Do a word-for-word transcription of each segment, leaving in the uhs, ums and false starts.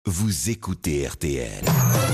Vous écoutez R T L.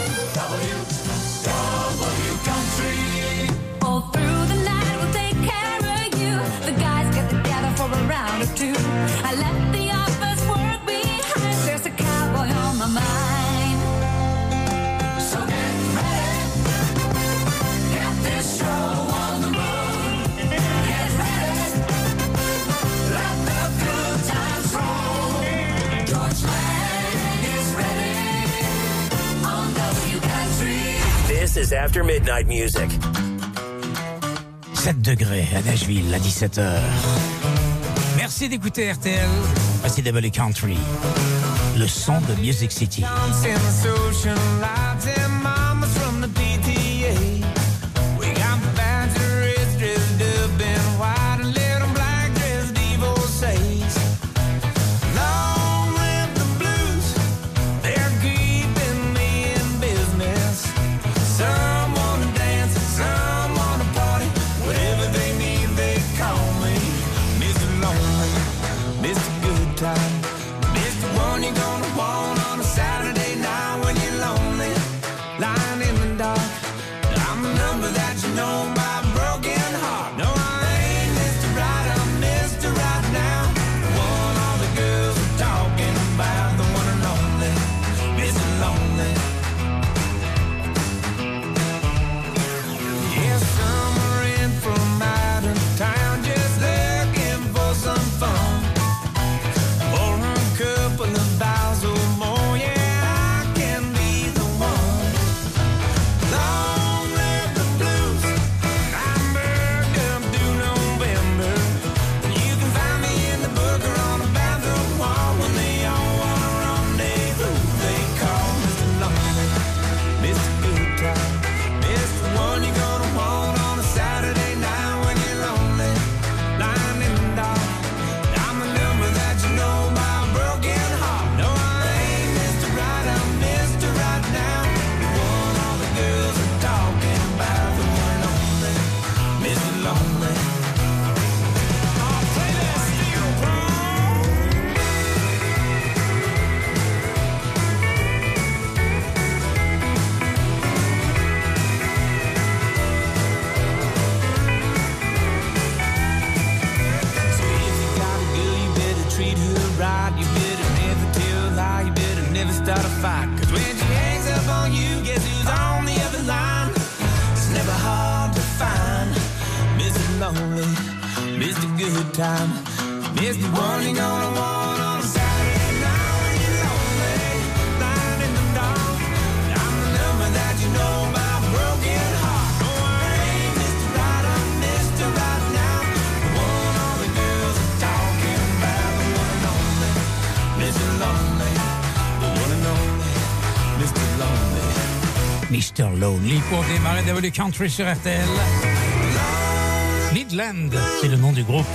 This is After Midnight Music. sept degrés à Nashville à dix-sept heures. Merci d'écouter R T L. Voici W Country, le son de Music City. mister Lonely pour démarrer W Country sur R T L. Midland, c'est le nom du groupe.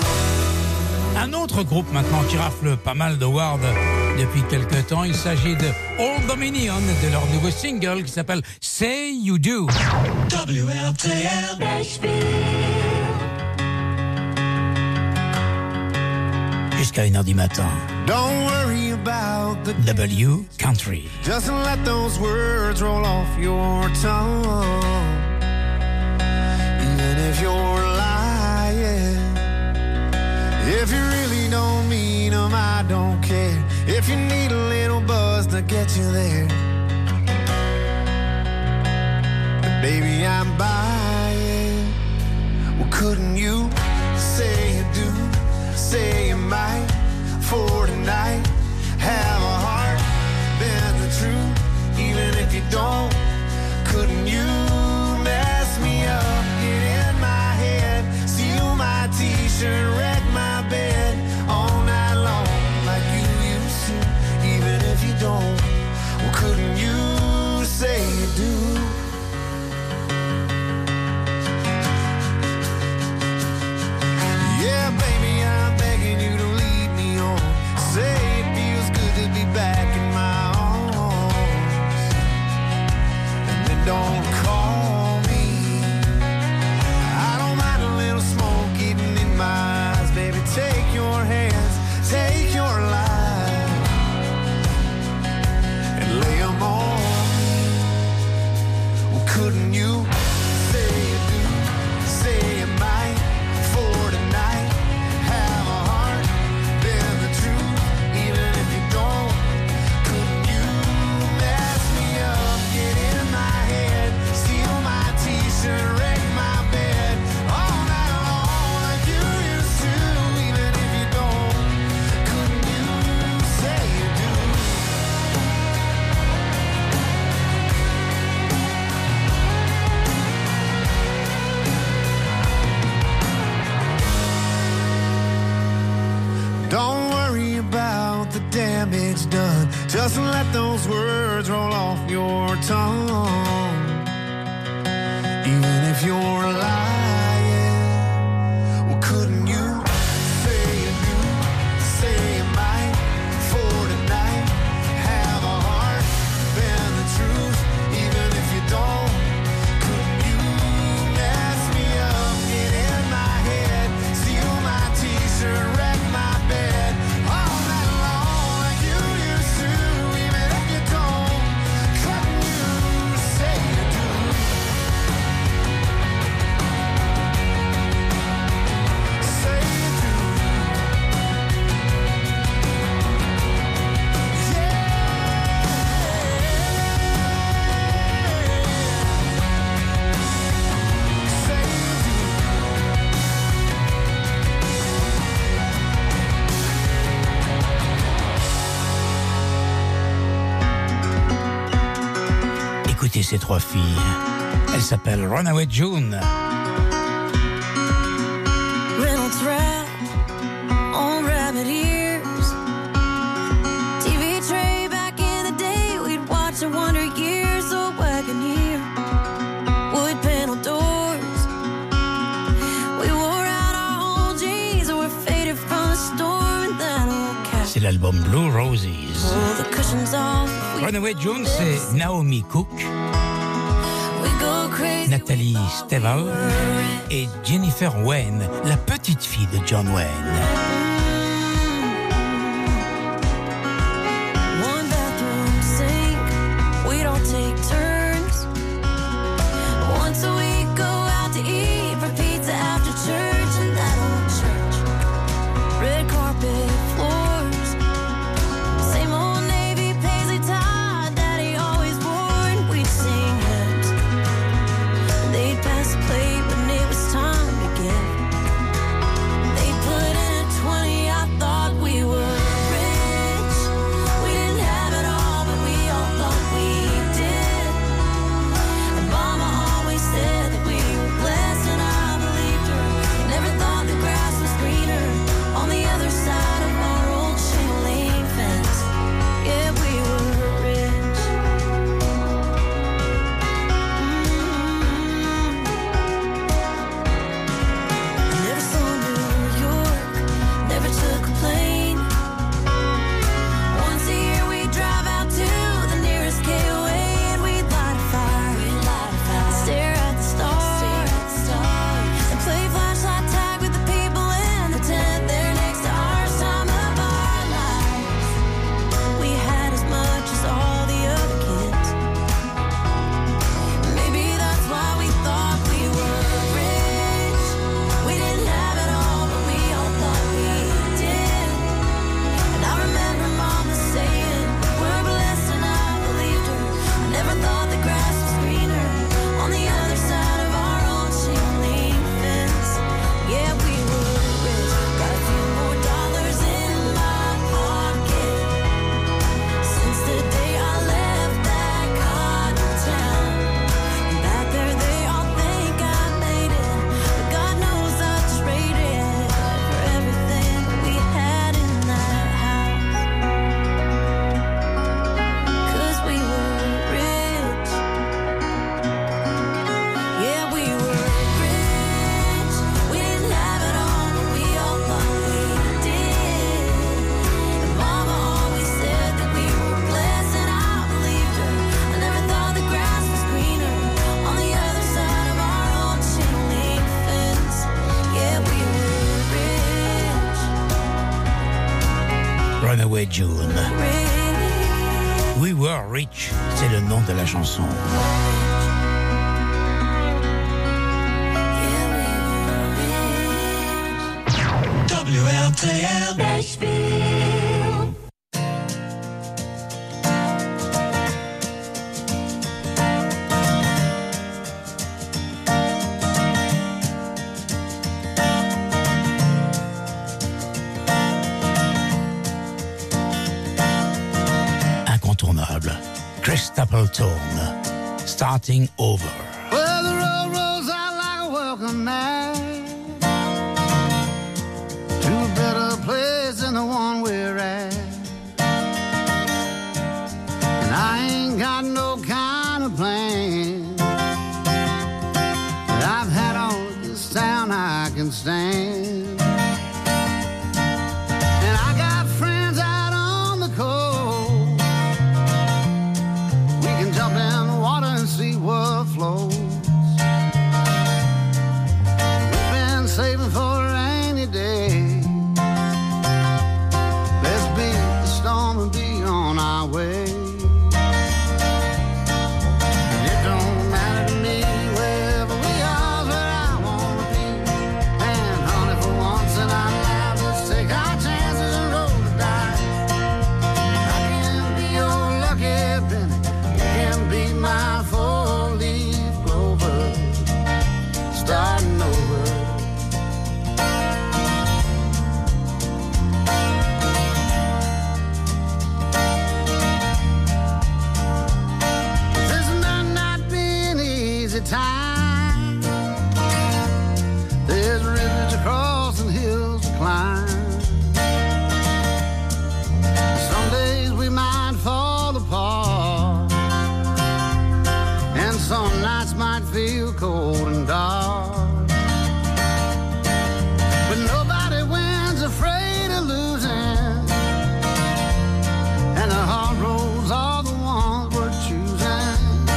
Un autre groupe maintenant qui rafle pas mal d'awards depuis quelques temps. Il s'agit de Old Dominion, de leur nouveau single qui s'appelle Say You Do. W R T L Nashville. Jusqu'à une heure du matin. Don't worry about the W Country. Just let those words roll off your tongue. Even if you're lying, if you really don't mean them, I don't care. If you need a little buzz to get you there, but baby, I'm buying. Well, couldn't you say you do? Say you might for tonight. Have a heart, bend the truth. Even if you don't, couldn't you mess me up? Get in my head, steal my t-shirt, wreck my bed all night long like you used to. Even if you don't, well, couldn't you say you do? Yeah, baby, I'm begging you to lead me on. Say it feels good to be back in my arms. those words roll off your tongue. Even if you're lying, well, couldn't you say you do, say you might, for tonight, have a heart, bend the truth, even if you don't. Couldn't you mess me up, get in my head, steal my t-shirt, wreck my bed, all night long like you used to, even if you don't. Couldn't you say you do? Say you do. Yeah. Say you do. Écoutez ces trois filles. Elles s'appellent Runaway June. Reynolds Wrap on rabbit ears. T V tray back in the day, we'd watch a Wonder Years. Old Wagoneer, wood panel doors. We wore out our old jeans and were faded from the storm. And that old cat C'est l'album Blue Roses. pulled the cushions off. We, Runaway June, c'est Naomi Cook, we go crazy. Nathalie Steval et Jennifer Wayne, la petite fille de John Wayne. One bathroom sink, we don't take turns. Once a week, go out to eat for pizza after church. And that old church, red carpet floors, same old navy paisley tie Daddy always wore. And we'd sing hymns, they'd pass the plate when it was time to give. They put in a twenty, I thought we were rich. We didn't have it all, but we all thought we did. And Mama always said that we were blessed, and I believed her. Never thought the grass was greener on the other side of our old chain link fence. Yeah, we were rich. I never saw New York, never took a plane. Once a year we'd drive out to the nearest K O A and we'd light a fire, stare at the stars, and play flashlight tag with the people in the tent there next to ours. Time of our lives, we had as much as all the other kids. Maybe that's why we thought we were rich. We didn't have it all, but we all thought we did. And I remember Mama saying, we're blessed, and I believed her. I never thought the grass was greener on the other side of our old chain link fence. Yeah, we were rich. Got a few more dollars in my pocket since the day I left that cotton town. Back there they all think I made it, but God knows I traded for everything we had in that house. 'Cause we were rich. Yeah, we were rich. We didn't have it all, but we all thought we did. And Mama always said that we were blessed, and I believed her. I never thought the grass was greener on the other side of our old chain link fence. Yeah, we were rich, Runaway June. rich. We Were Rich, c'est le nom de la chanson. Yeah, we were rich. W L T L Nashville. Incontournable. Chris Stapleton, Starting Over. Well, the road rolls out like a welcome mat to a better place than the one we're at. too cold and dark. But nobody wins afraid of losing, and the hard roads are the ones we're choosing.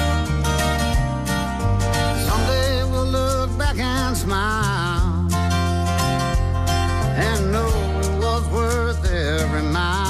Someday we'll look back and smile and know it was worth every mile.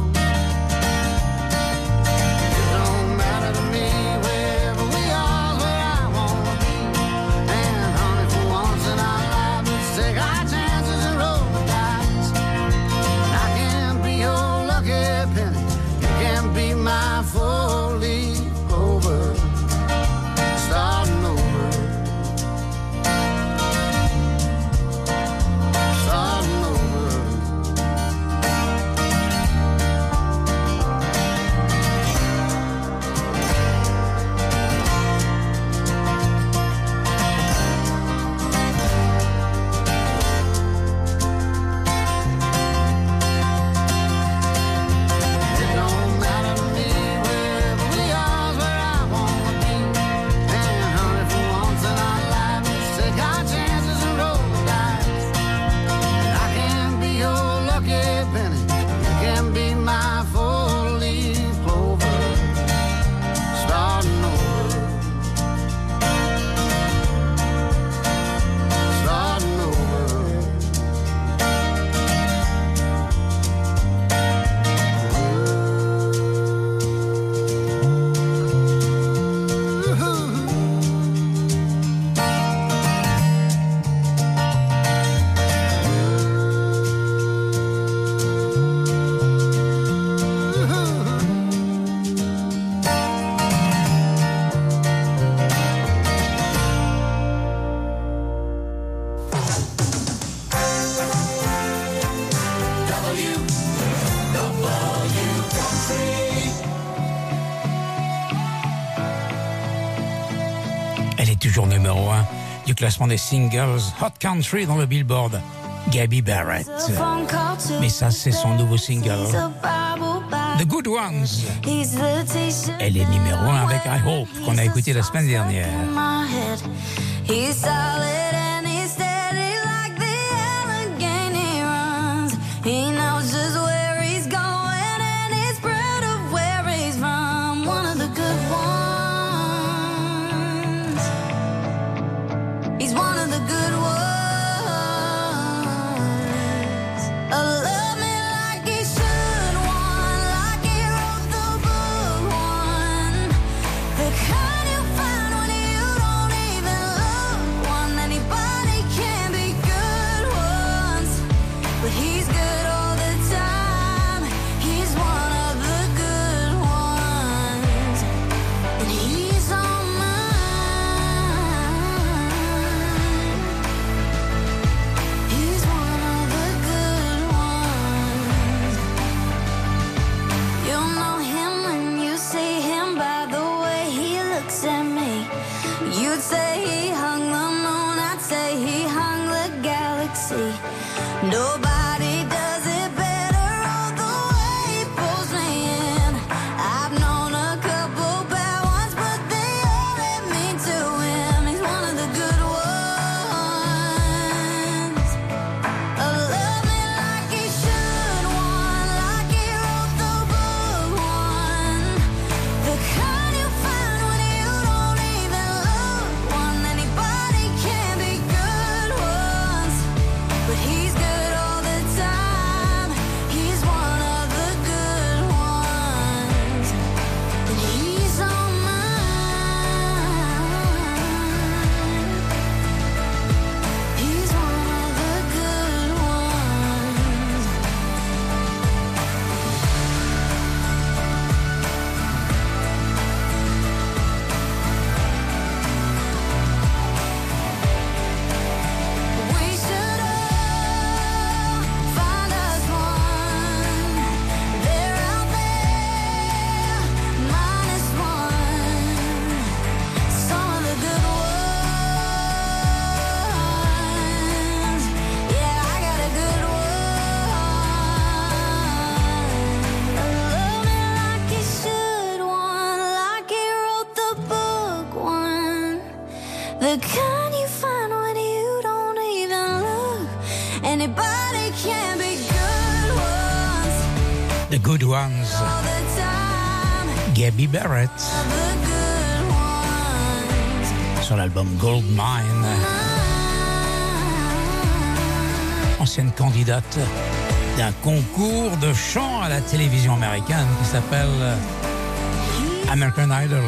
Toujours numéro un du classement des singles Hot Country dans le Billboard, Gabby Barrett. Mais ça, c'est son nouveau single, The Good Ones. Elle est numéro un avec I Hope, qu'on a écouté la semaine dernière. He's good all the The kind you find when you don't even look. Anybody can be good ones. The Good Ones. All the time. Gabby Barrett. The good ones. Sur l'album Gold Mine. Ancienne candidate d'un concours de chant à la télévision américaine qui s'appelle American Idol.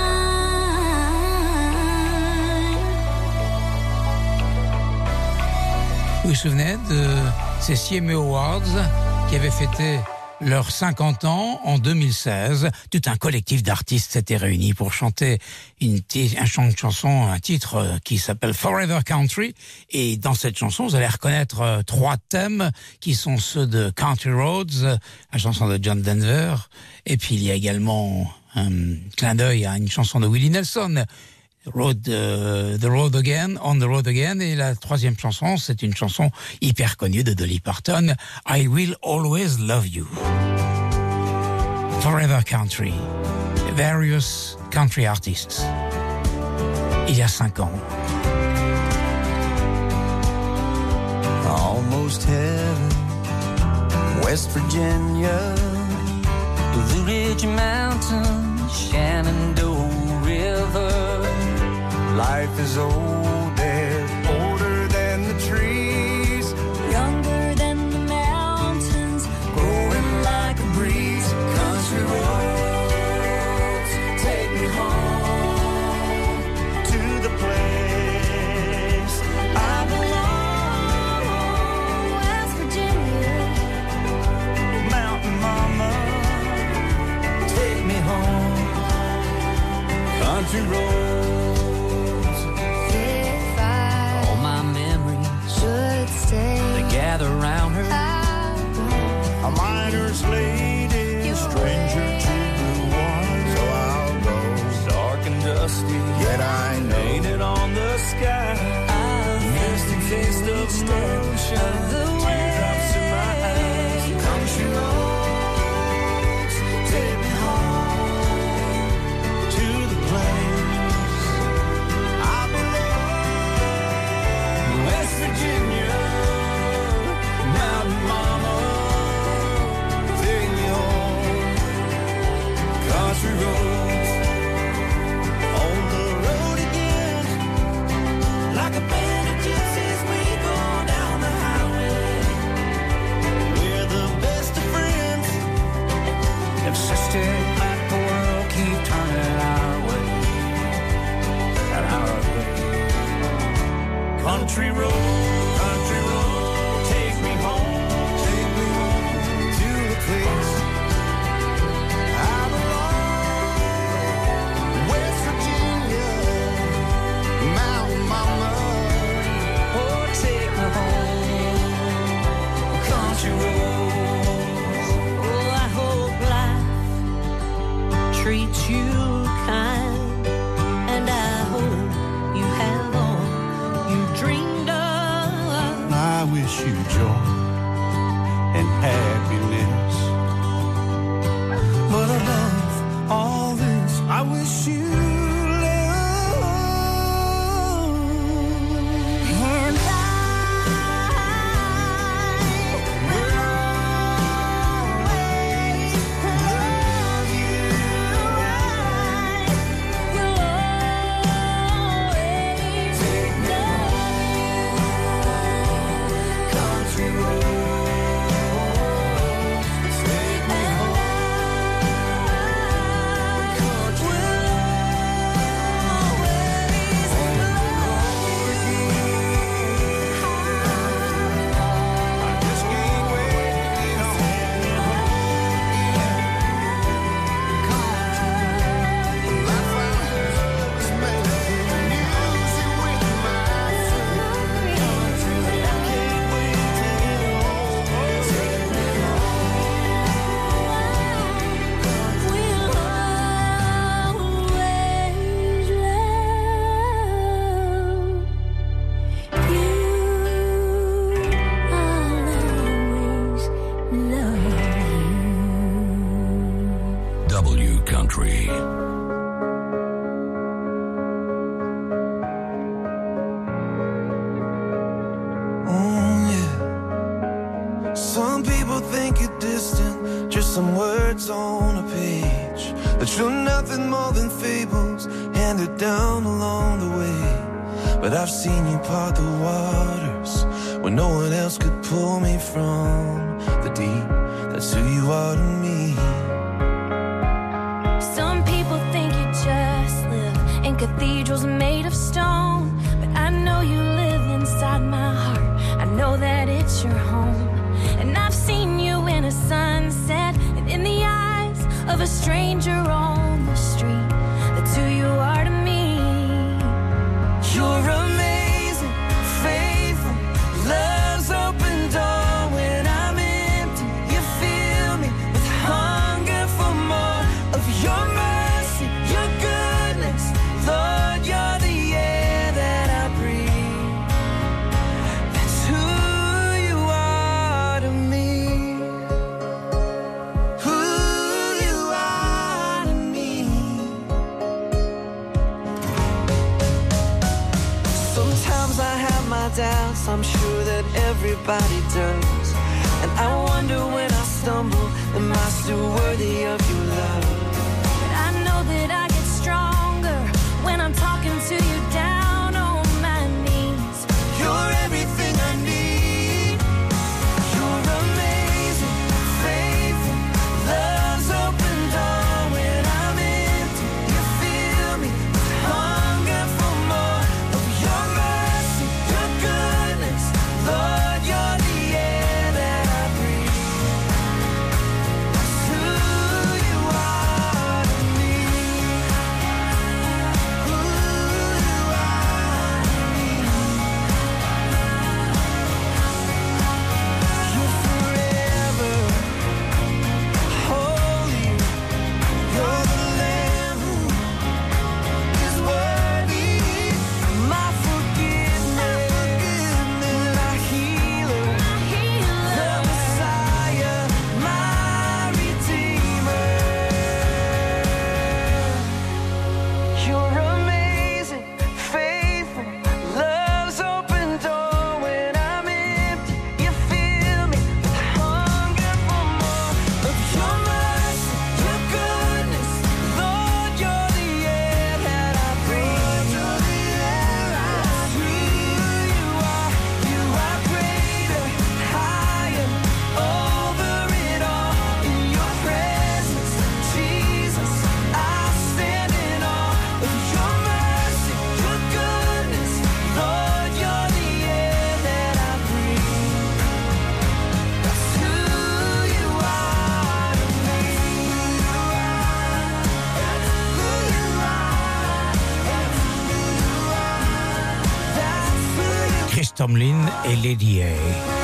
Vous vous souvenez de ces C M A Awards qui avaient fêté leurs cinquante ans en deux mille seize. Tout un collectif d'artistes s'était réuni pour chanter une, t- un chant, une chanson, un titre qui s'appelle Forever Country. Et dans cette chanson, vous allez reconnaître euh, trois thèmes qui sont ceux de Country Roads, la chanson de John Denver. Et puis il y a également un clin d'œil à une chanson de Willie Nelson, Road, uh, The Road Again, On the Road Again. Et la troisième chanson, c'est une chanson hyper connue de Dolly Parton, I Will Always Love You. Forever Country. Various country artists. Il y a cinq ans. Almost heaven, West Virginia, Blue Ridge Mountains, Shenandoah River. Life is older, older than the trees, Younger than the mountains, blowing like a breeze. Country roads take me home to the place I belong. West Virginia. Mountain mama, take me home. Country roads. They gather around her. A miner's lady, stranger to blue water. So I'll go, Dark and dusty, yet I know painted on the sky. Misty taste of moonshine, teardrops in my eyes. country roads take me home to the place I belong. West Virginia, mountain mama, take me home. Country roads, on the road again, like a band of gypsies we go down the highway. We're the best of friends, Insisted that the world keep turning our way, and our way. country road, country road, take me home, take me home to the place I belong. West Virginia, mountain mama, Oh, take me home, country roads. Oh, I hope life treats you kind, and I hope you have all you dreamed of. I wish you joy and happiness. But above all this, I wish you love. And I will always love you. I will always love you. country road, take me home. Country I just can't wait to get home. Country, I found was making music with my feet. Country, I can't wait to get home. Take me We'll always love you. I'll always love you. W Country. some words on a page that show nothing more than fables handed down along the way. But I've seen you part the waters when no one else could pull me from the deep. That's who you are to me. Some people think you just live in cathedrals made of stone, but I know you live inside my heart. I know that it's your home. And I've seen you in a sunset and in the eyes of a stranger on the street. That's who you are to me. You're amazing, faithful, love's open door when I'm empty. You fill me with hunger for more of your mercy, your goodness. Lord, you're the air that I breathe. That's who you are to me. Who you are to me. Sometimes I have my doubts, I'm sure that everybody does. And I wonder when I stumble, am I still worthy of your love? But I know that I get stronger when I'm talking to you down on my knees. You're everything I need. You're amazing, faithful, love's open door when I'm empty. You fill me with hunger for more of your mercy, your goodness. Lord, you're the air that I breathe. That's who you are to me. Who you are to me. You're forever holy. You're the Lamb who is worthy. My forgiveness, my healer, the Messiah, my Redeemer. You're amazing, faithful, love's open door when I'm empty. You fill me with hunger for more of your mercy, your goodness. Lord, you're the air that I breathe. You're the air I breathe. Who you are, you are greater, higher, over it all. In your presence, Jesus, I stand in awe of your mercy, your goodness. Lord, you're the air that I breathe. That's who you are to me. Who you are, that's who you are. That's who you are. That's who you are. Chris Tomlin et Lady A.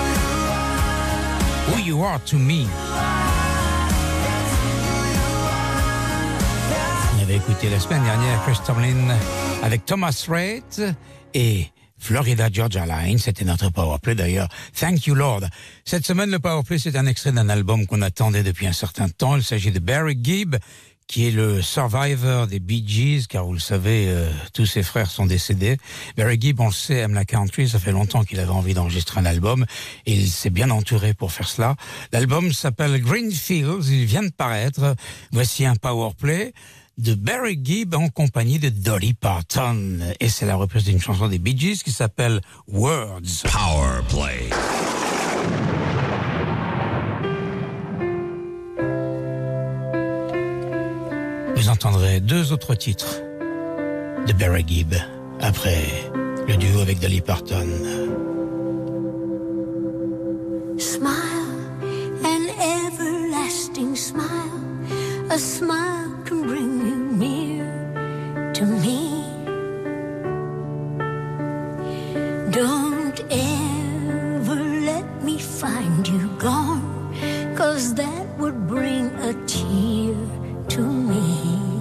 Who You Are to Me. On avait écouté la semaine dernière Chris Tomlin avec Thomas Rhett et Florida Georgia Line. C'était notre Powerplay d'ailleurs. Thank You Lord. Cette semaine, le Powerplay, c'est un extrait d'un album qu'on attendait depuis un certain temps. Il s'agit de Barry Gibb, qui est le survivor des Bee Gees, car vous le savez, euh, tous ses frères sont décédés. Barry Gibb, on le sait, aime la country, ça fait longtemps qu'il avait envie d'enregistrer un album, et il s'est bien entouré pour faire cela. L'album s'appelle Greenfields, il vient de paraître. Voici un powerplay de Barry Gibb en compagnie de Dolly Parton. Et c'est la reprise d'une chanson des Bee Gees qui s'appelle Words. Power Play. Vous entendrez deux autres titres de Barry Gibb après le duo avec Dolly Parton. Smile, an everlasting smile. A smile can bring you near to me. Don't ever let me find you gone, 'cause that would bring a tear to me.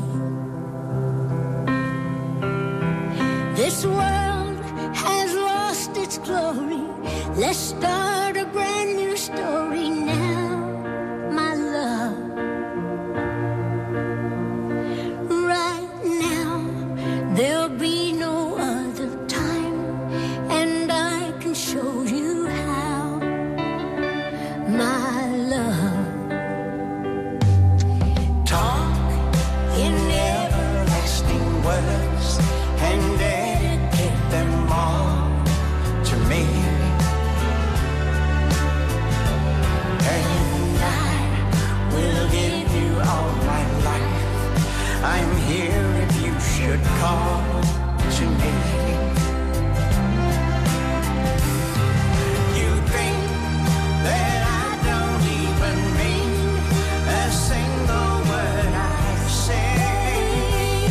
This world has lost its glory. Let's start a brand new story now, my love. Right now, there'll be no other time, and I can show you how, my love. words and dedicate them all to me. And I will give you all my life. I'm here if you should call to me. You think that I don't even mean a single word I say.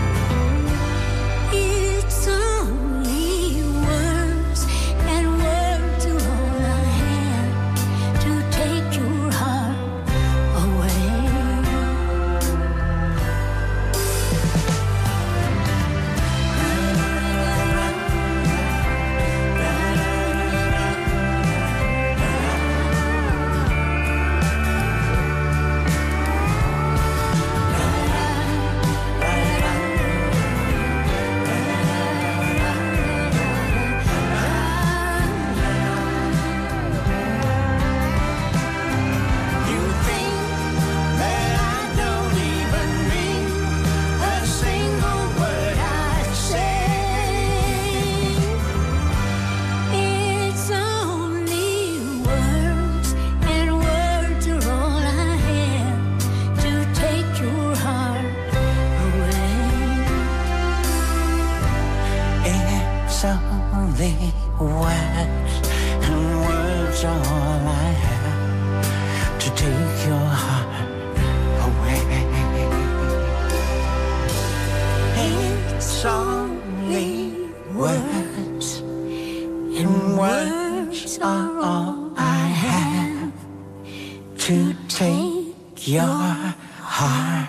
It's only words, and words are all I have to take your heart away. You think that I don't even mean a single word I say. It's only words, and words are all I have to take your heart away. It's only words, and words are all I have to take your heart away. It's only words, and words are all I have to take your heart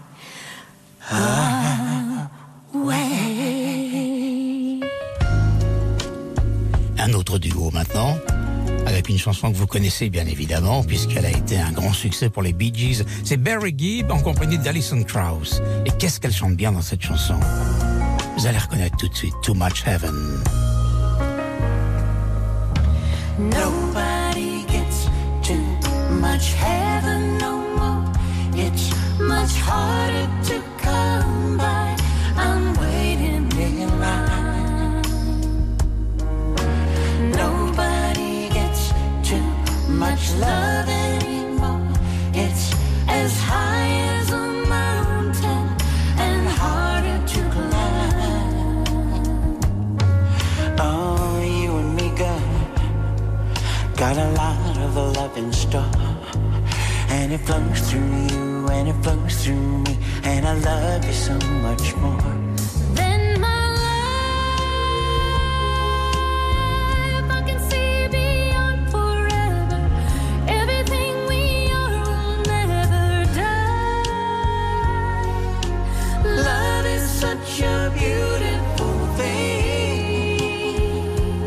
away. Un autre duo maintenant, avec une chanson que vous connaissez bien évidemment, puisqu'elle a été un grand succès pour les Bee Gees. C'est Barry Gibb en compagnie d'Alison Krauss. Et qu'est-ce qu'elle chante bien dans cette chanson? Vous allez reconnaître tout de suite, Too Much Heaven. Nobody gets too much heaven no more. It's much harder to come by. I'm waiting in line. Nobody gets too much love anymore. It's as high as a mountain and harder to climb. Oh, you and me, girl, got a lot of love in store, and it flows through you, and it flows through me, and I love you so much more. Then my life, I can see beyond forever. Everything we are will never die. Love is such a beautiful thing.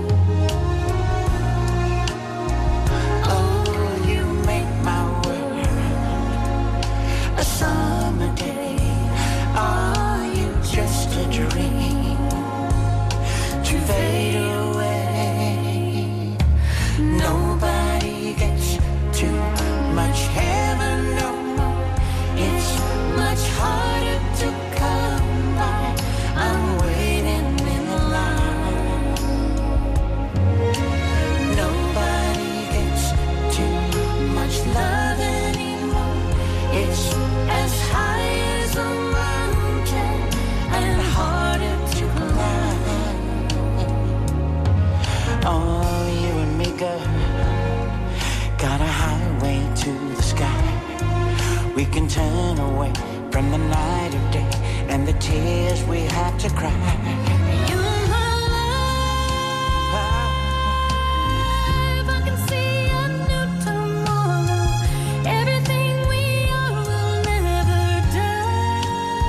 Oh, you make my world a summer day. Are you just a dream to fade away? Nobody gets too much heaven no more. It's much harder to come by. I'm waiting in the line. Nobody gets too much love anymore. It's as high as a mountain and harder to climb. Oh, you and me, girl, got a highway to the sky. We can turn away from the night of day and the tears we have to cry. You're my life, I can see a new tomorrow. Everything we are will never die.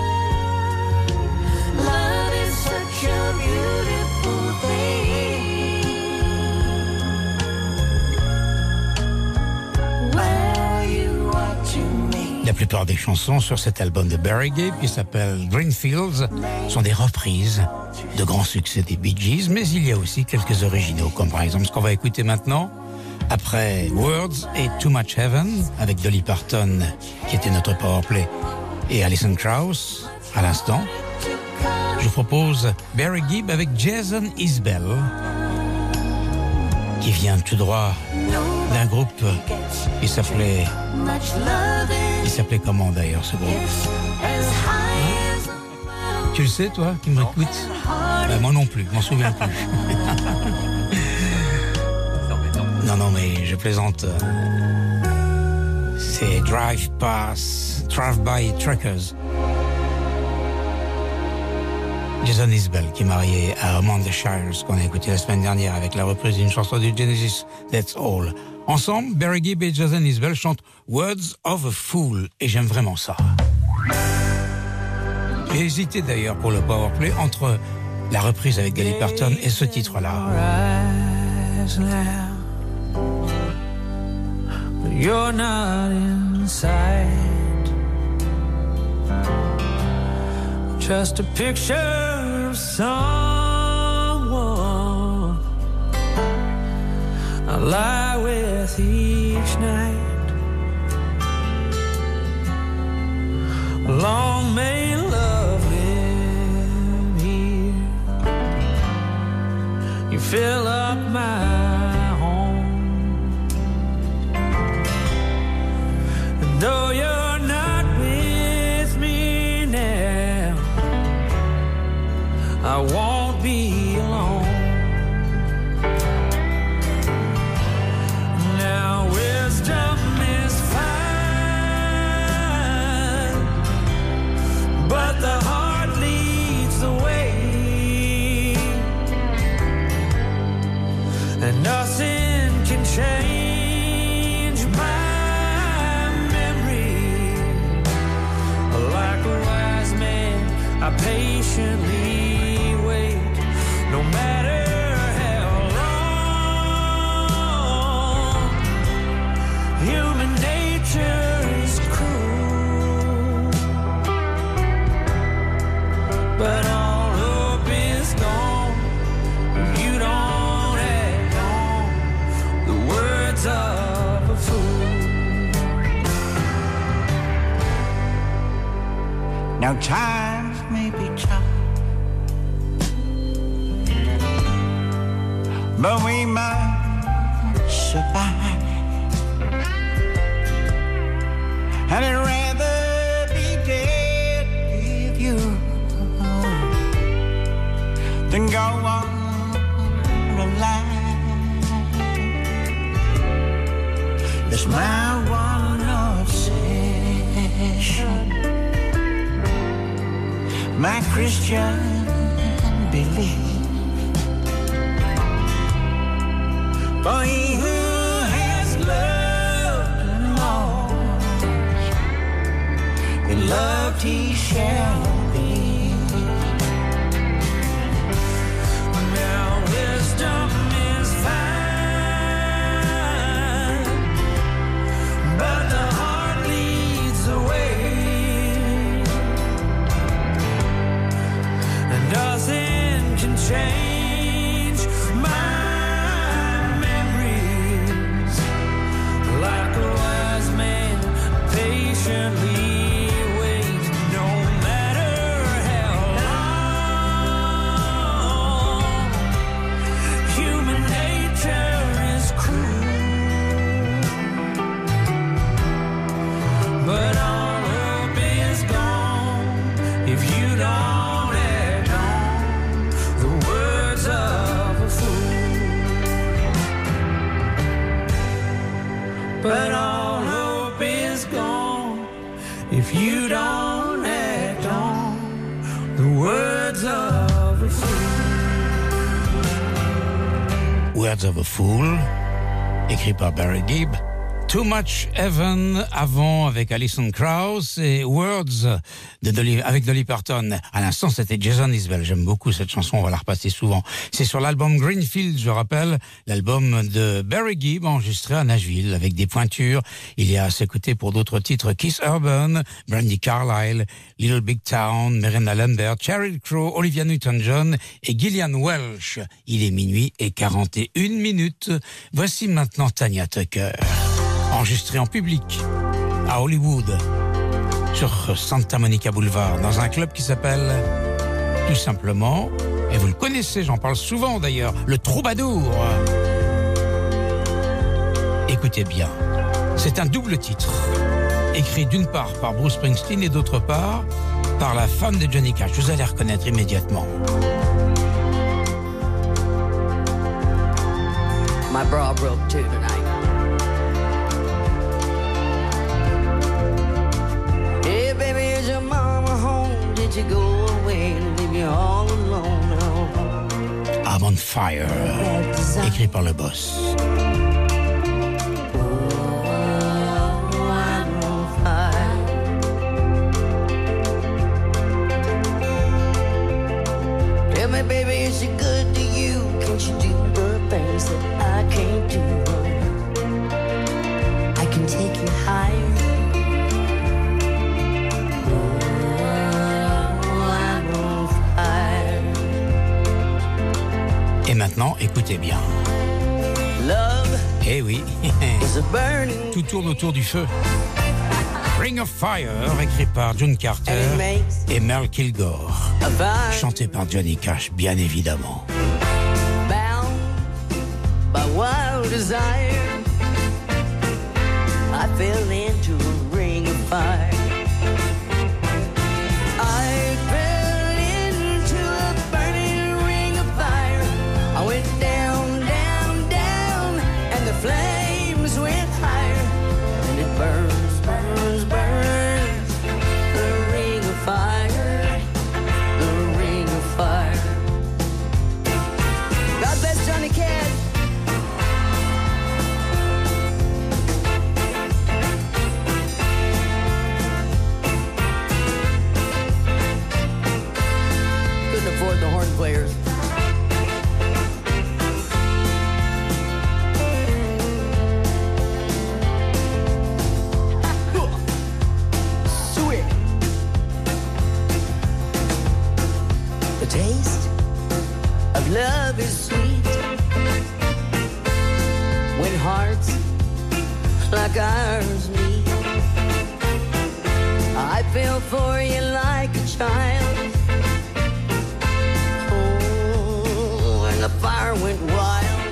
Love is such a beautiful thing. Well, you are to me. La plupart des chansons sur cet album de Barry Gibb, qui s'appelle Greenfields, sont des reprises de grands succès des Bee Gees, mais il y a aussi quelques originaux, comme par exemple ce qu'on va écouter maintenant, après Words et Too Much Heaven, avec Dolly Parton, qui était notre powerplay, et Alison Krauss, à l'instant. Je vous propose Barry Gibb avec Jason Isbell, qui vient tout droit d'un groupe qui s'appelait... Il s'appelait comment d'ailleurs ce groupe? Tu le sais toi qui m'écoutes? Ben, moi non plus, je m'en souviens plus. Non, non, mais je plaisante. C'est Drive Pass, Drive By Truckers. Jason Isbell, qui est marié à Amanda Shires, qu'on a écouté la semaine dernière avec la reprise d'une chanson du Genesis, That's All. Ensemble, Barry Gibb et Jason Isbell chantent Words of a Fool, et j'aime vraiment ça. J'ai hésité d'ailleurs pour le powerplay entre la reprise avec Dolly Parton et ce titre-là. You're not inside. Just a picture of someone I lie with each night. Long may love live here. You fill up my home. And though you're not with me now, I won't be alone. Now wisdom is fine, but the heart leads the way, and nothing can change my memory. Like a wise man, I patiently wait, no matter how long. Human nature is cruel, but all hope is gone. You don't act on the words of a fool. Now times may be tough, but we must survive. And I'd rather be dead with you than go on alive. It's my one obsession, my Christian belief. For he who has loved and lost, and loved he shall be. Now wisdom is fine, but the heart leads the way, and nothing can change my memories. Like a wise man, patiently wait, no matter how long. Human nature is cruel, but all hope is gone if you don't act on the words of a fool. But all hope is gone if you don't act on the words of a fool. Words of a Fool, écrit par Barry Gibb. Too Much Heaven avant avec Alison Krauss et Words de Dolly, avec Dolly Parton. À l'instant, c'était Jason Isbell. J'aime beaucoup cette chanson, on va la repasser souvent. C'est sur l'album Greenfield, je rappelle, l'album de Barry Gibb enregistré à Nashville avec des pointures. Il y a à ses côtés pour d'autres titres Keith Urban, Brandi Carlile, Little Big Town, Miranda Lambert, Sheryl Crow, Olivia Newton-John et Gillian Welch. Il est minuit et quarante et une minutes. Voici maintenant Tanya Tucker. Enregistré en public à Hollywood, sur Santa Monica Boulevard, dans un club qui s'appelle tout simplement, et vous le connaissez, j'en parle souvent d'ailleurs, le troubadour. Écoutez bien, c'est un double titre, écrit d'une part par Bruce Springsteen et d'autre part par la femme de Johnny Cash. Vous allez reconnaître immédiatement. My bra broke too tonight. Hey baby, is your mama home? Did you go away and leave me all alone now? I'm on fire, écrit par le boss. Baby, is she good to you? Can she do the things that I can't do? I can take you higher. Oh, I'm on fire. Et maintenant, écoutez bien. Love Eh oui, is a burning. tout tourne autour du feu. Ring of Fire, écrit par June Carter et Merle Kilgore, chanté par Johnny Cash, bien évidemment. Bound by wild desire, I fell into a ring of fire. I fell into a burning ring of fire. I went down, down, down, and the flames went higher, and it burned. Burns, burns, the ring of fire, the ring of fire. God bless Johnny Cash. Couldn't afford the horn players. Taste of love is sweet when hearts like ours meet. I fell for you like a child. Oh, and the fire went wild.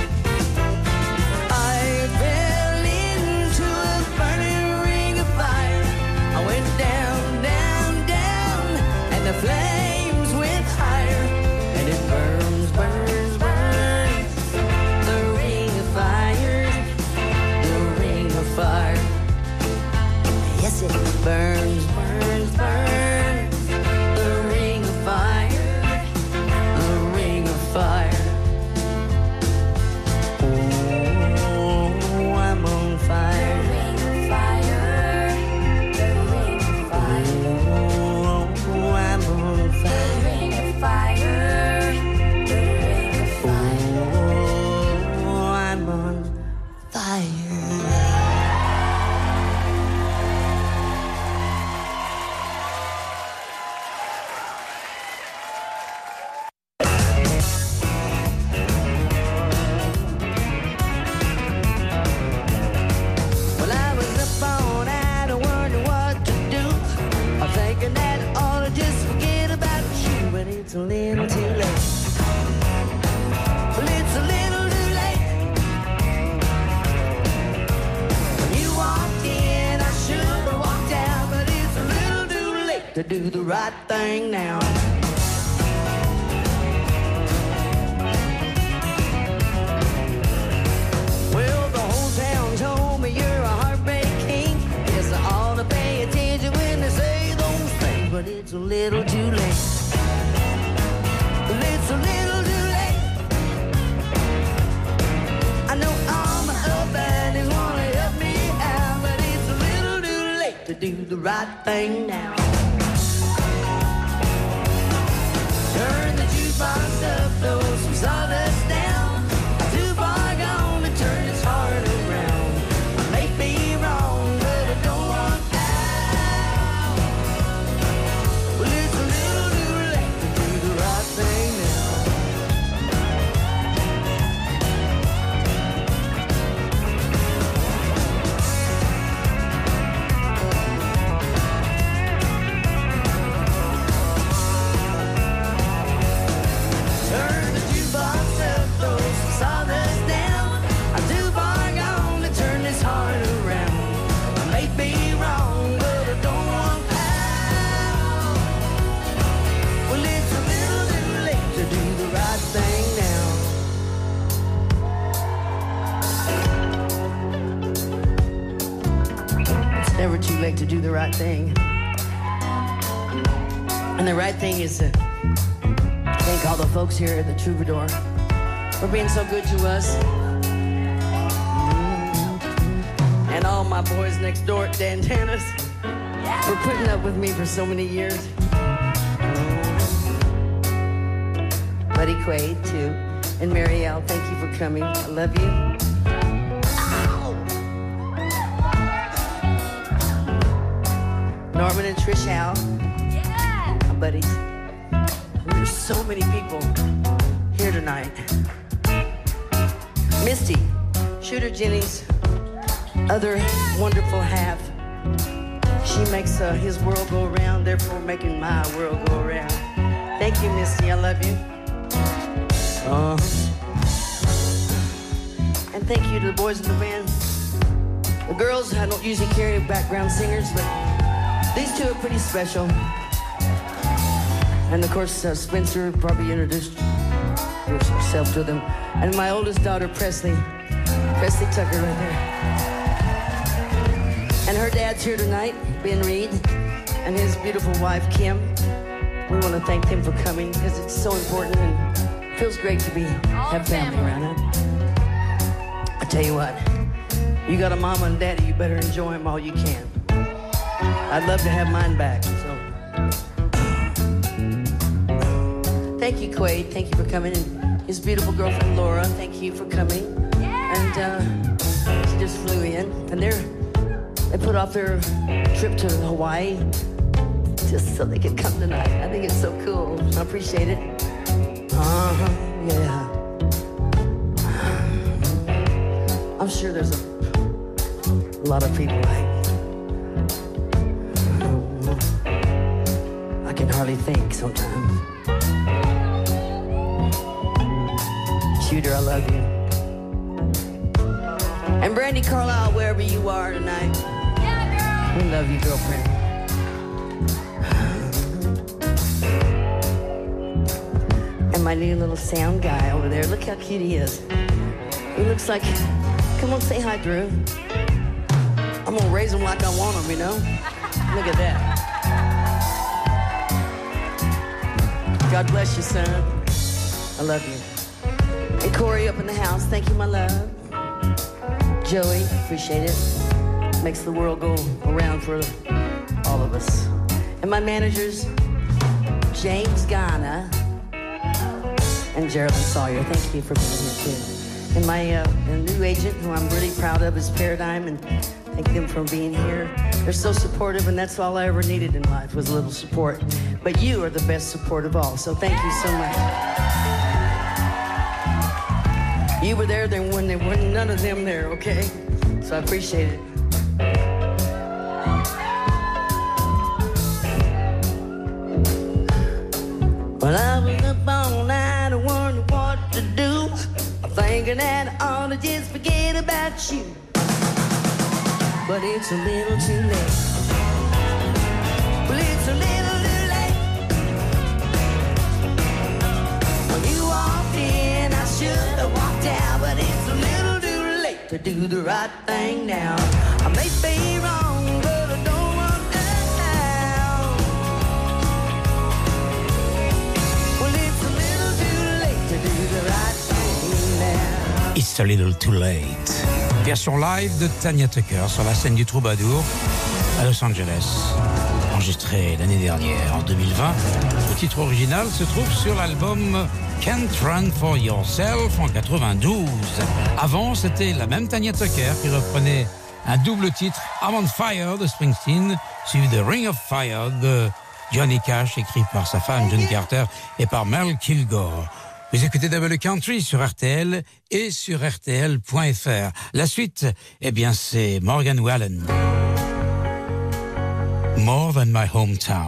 I fell into a burning ring of fire. I went down, down, down, and the flames went higher, and it burns, burns, burns. The ring of fire, the ring of fire. Yes, it burns, burns, burns. The ring of fire, the ring of fire. Oh, I'm on fire. The ring of fire, the ring of fire. Oh, I'm on fire. The ring of fire, the ring of fire. Oh, I'm on fire. Well, I was up all night, I wondered what to do. I'm thinking that I ought to just forget about you, but it's a little too late. Well, it's a little too late. When you walked in, I should have walked out, but it's a little too late to do the right thing now. Well, the whole town told me you're a heartbreak king. Guess I ought to pay attention when they say those things, but it's a little too late. Well, it's a little too late. I know I'm up and they wanna help me out, but it's a little too late to do the right thing now. Turn the jukebox up, throw some sawdust down. Too far gone to turn this heart around. I may be wrong, but I don't want out. Well, it's a little too late to do the right thing now. late to do the right thing. And the right thing is to thank all the folks here at the Troubadour for being so good to us. And all my boys next door at Dantana's for putting up with me for so many years. Buddy Quaid, too. And Mary L, thank you for coming. I love you. Ow! Norman and Trish Howe. Yeah! My buddies. There's so many people here tonight. Misty, Shooter Jennings, other wonderful half. She makes uh, his world go around, therefore making my world go around. Thank you, Misty. I love you. Uh, and thank you to the boys in the band. The girls, I don't usually carry background singers, but these two are pretty special. And of course, uh, Spencer probably introduced herself to them. And my oldest daughter, Presley. Presley Tucker right there. And her dad's here tonight, Ben Reed, and his beautiful wife, Kim. We want to thank them for coming because it's so important and it feels great to be have family around it. I tell you what, you got a mama and daddy, you better enjoy them all you can. I'd love to have mine back, so. Thank you, Quaid. Thank you for coming. And his beautiful girlfriend, Laura, thank you for coming. And uh, she just flew in. And they're, they put off their trip to Hawaii just so they could come tonight. I think it's so cool. I appreciate it. Uh-huh, yeah. I'm sure there's a, a lot of people like, I can hardly think sometimes. Shooter, I love you. And Brandy Carlisle, wherever you are tonight. Yeah, girl. We love you, girlfriend. And my new little sound guy over there, look how cute he is. He looks like, come on, say hi, Drew. I'm gonna raise him like I want him, you know? Look at that. God bless you, son. I love you. And Corey up in the house, thank you, my love. Joey, appreciate it. Makes the world go around for all of us. And my managers, James Ghana and Geraldine Sawyer, thank you for being here too. And my uh, new agent, who I'm really proud of, is Paradigm, and thank them for being here. They're so supportive, and that's all I ever needed in life was a little support. But you are the best support of all, so thank you so much. You were there then when there were none of them there, okay? So I appreciate it. Well, I was up all night, I wondered what to do. I'm thinking that I ought to just forget about you. But it's a little too late. Well, it's a little too late. When you walked in, I should have walked out, but it's a little too late to do the right thing now. I may be wrong, but I don't want now. Well, it's a little too late to do the right thing now. It's a little too late. Version live de Tanya Tucker sur la scène du Troubadour à Los Angeles, enregistrée l'année dernière, en deux mille vingt. Le titre original se trouve sur l'album Can't Run For Yourself en quatre-vingt-douze. Avant, c'était la même Tanya Tucker qui reprenait un double titre, I'm on Fire de Springsteen, suivi de Ring of Fire de Johnny Cash, écrit par sa femme June Carter et par Mel Kilgore. Vous écoutez Double Country sur R T L et sur R T L point F R. La suite, eh bien, c'est Morgan Wallen. More Than My Hometown.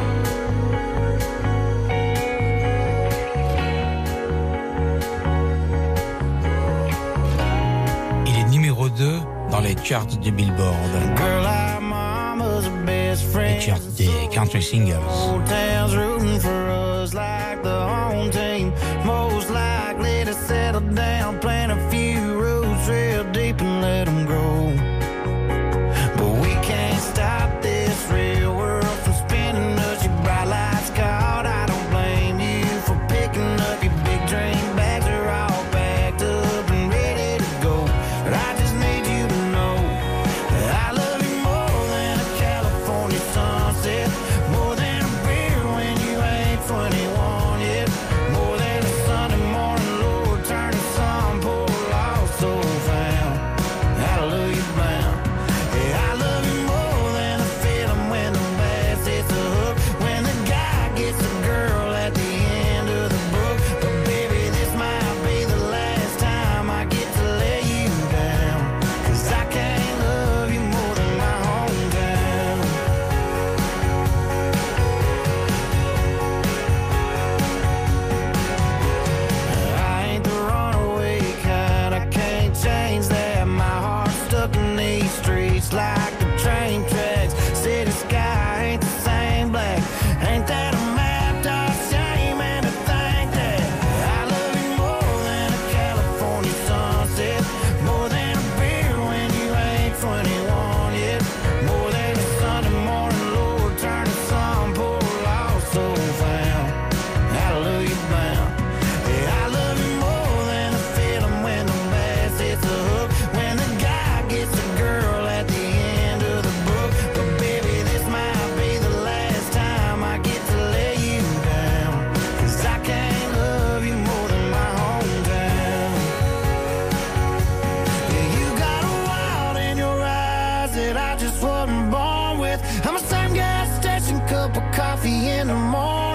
Il est numéro deux dans les charts du Billboard. Girl, our mama's best friend. Les charts des country singles. Old town's rooting for us like the home team. Most likely to settle down, plant a few roots real deep and let them grow. But we can't stop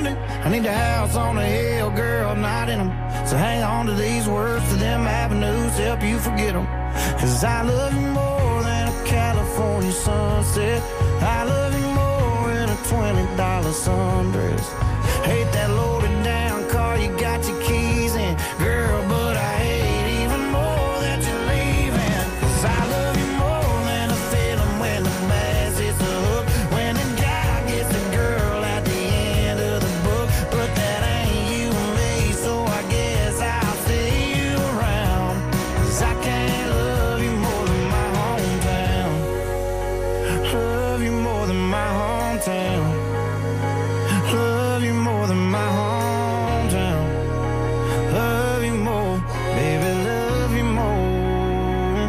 abandoned. I need a house on a hill, girl, not in them. So hang on to these words, to them avenues, help you forget them. Cause I love you more than a California sunset. I love you more than a twenty dollar sundress. Hate that loaded down car you got your keys in, girl, but I hate even more that you're leaving. Cause I love you more than a feeling when the bass hits the hook, when the guy gets the girl at the end of the book. But that ain't you and me, so I guess I'll stay you around. Cause I can't love you more than my hometown. Love you more than my hometown. Love you more than my hometown. Love you more, baby, love you more.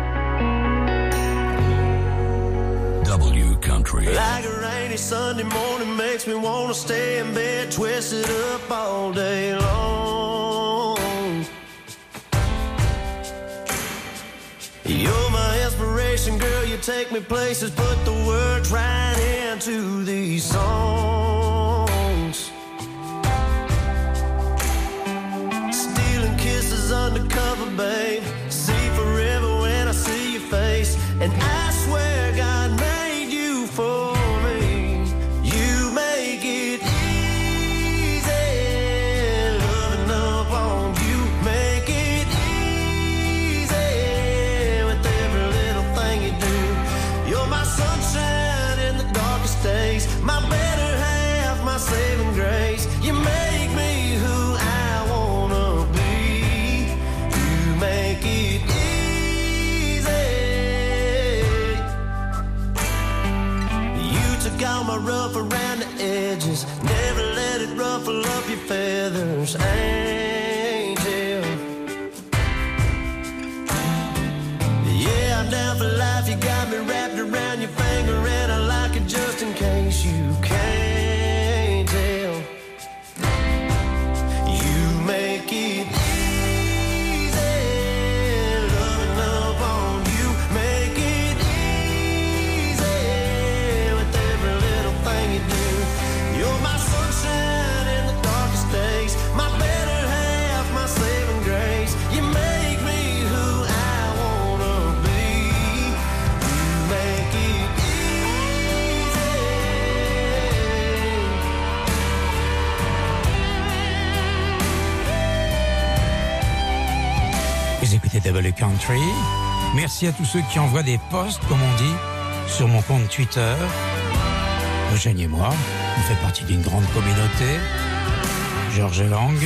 W Country. Like a rainy Sunday morning makes me wanna stay in bed, twisted up all day long. You're my inspiration, girl, you take me places, put the words right into these songs. Stealing kisses undercover, babe, see forever when I see your face. And I swear God made you for me. You make it easy, loving up on you, make it easy with every little thing you do. You're my sunshine in the darkest days, my better half, my saving grace. You make me who I wanna be. You make it easy. You took all my rough around the edges, never let it ruffle up your feathers, angel. Yeah, I'm down for life, you got me wrapped around your finger, and I like it just in case you can't tell. You make it easy, loving up on you, make it easy with every little thing you do. You're my sunshine in the darkest days, my better half, my saving grace. You make me who I wanna be. You make it Vous écoutez W Country. Merci à tous ceux qui envoient des posts, comme on dit, sur mon compte Twitter. Rejoignez-moi, on fait partie d'une grande communauté. Georges Lang,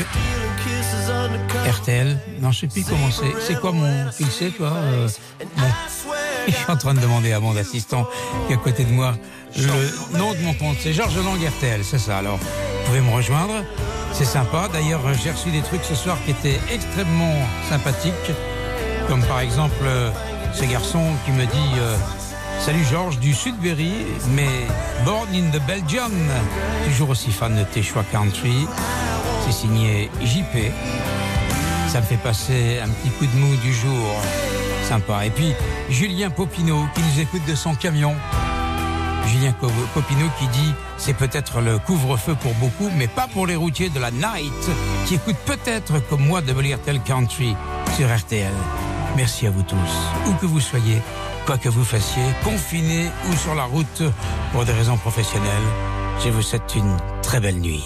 R T L, non je sais plus comment c'est. C'est quoi mon... Tu le sais toi euh, mon... Je suis en train de demander à mon assistant qui est à côté de moi le nom de mon compte. C'est Georges Lang R T L, c'est ça. Alors, vous pouvez me rejoindre. C'est sympa. D'ailleurs, j'ai reçu des trucs ce soir qui étaient extrêmement sympathiques. Comme par exemple, euh, ce garçon qui me dit euh, « Salut Georges, du Sudbury, mais born in the Belgium. » Toujours aussi fan de tes choix country. C'est signé J P. Ça me fait passer un petit coup de mou du jour. Sympa. Et puis, Julien Popinot qui nous écoute de son camion. Julien Popinot qui dit c'est peut-être le couvre-feu pour beaucoup, mais pas pour les routiers de la night qui écoutent peut-être comme moi W R T L Country sur R T L. Merci à vous tous, où que vous soyez, quoi que vous fassiez, confinés ou sur la route pour des raisons professionnelles. Je vous souhaite une très belle nuit.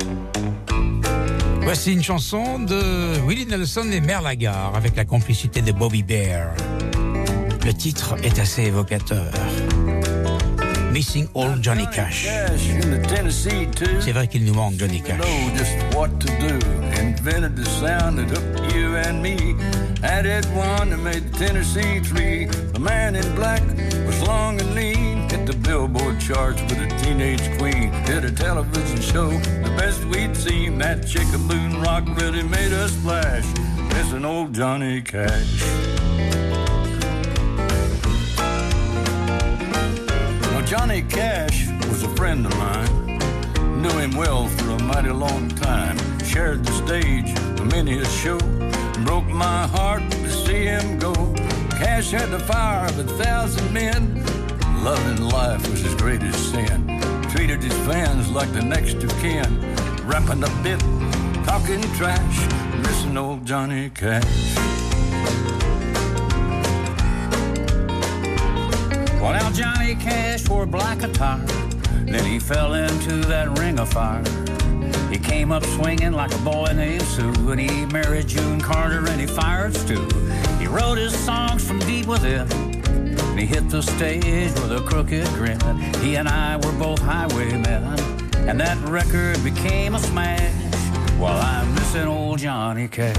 Voici une chanson de Willie Nelson et Merle Haggard avec la complicité de Bobby Bear. Le titre est assez évocateur. Missing Old Johnny Cash. C'est vrai qu'il nous manque Johnny Cash. Invented the sound that hooked you and me. Added one that made the Tennessee three. The man in black was long and lean. Hit the Billboard charts with a teenage queen. Did a television show, the best we'd seen. That Chickaloon rock really made us splash. Missing old Johnny Cash. Johnny Cash was a friend of mine. Knew him well for a mighty long time. Shared the stage with many a show. Broke my heart to see him go. Cash had the fire of a thousand men. Loving life was his greatest sin. Treated his fans like the next of kin. rapping a bit, talking trash, missing old Johnny Cash. Well, now Johnny Cash wore black attire, then he fell into that ring of fire. He came up swinging like a boy named Sue, and he married June Carter and he fired Stu. He wrote his songs from deep within, and he hit the stage with a crooked grin. He and I were both highwaymen, and that record became a smash. While I'm missing old Johnny Cash.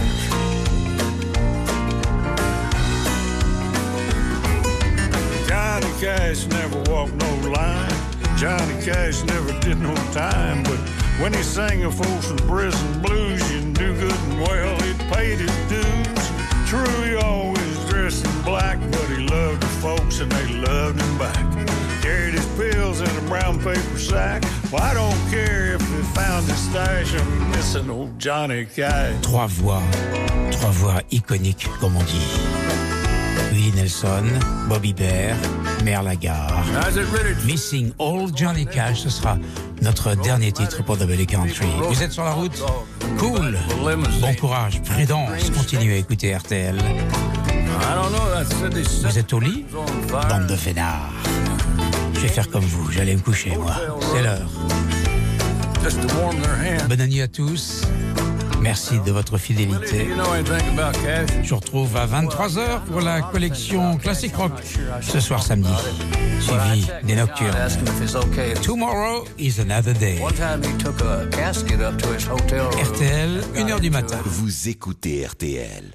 Johnny Cash never walked no line. Johnny Cash never did no time. But when he sang a Folsom Prison blues, you knew good and well he'd paid his dues. True, he always dressed in black, but he loved the folks and they loved him back. Carried his pills in a brown paper sack. Well, I don't care if they found his stash. I'm missing old Johnny Cash. Trois voix, trois voix iconiques, comme on dit. Willie Nelson, Bobby Bare, Merle Lagarde. Missing Old Johnny Cash, ce sera notre dernier titre pour W Country. Vous êtes sur la route? Cool. Bon courage, prudence, continuez à écouter R T L. Vous êtes au lit? Bande de fainéants. Je vais faire comme vous, j'allais me coucher, moi. C'est l'heure. Bonne nuit à tous. Merci de votre fidélité. Je vous retrouve à vingt-trois heures pour la collection Classic Rock. Ce soir samedi, suivi des nocturnes. Tomorrow is another day. R T L, une heure du matin. Vous écoutez R T L.